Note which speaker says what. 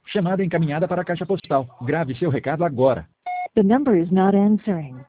Speaker 1: Chamada encaminhada para a caixa postal. Grave seu recado agora.
Speaker 2: The number is not answering.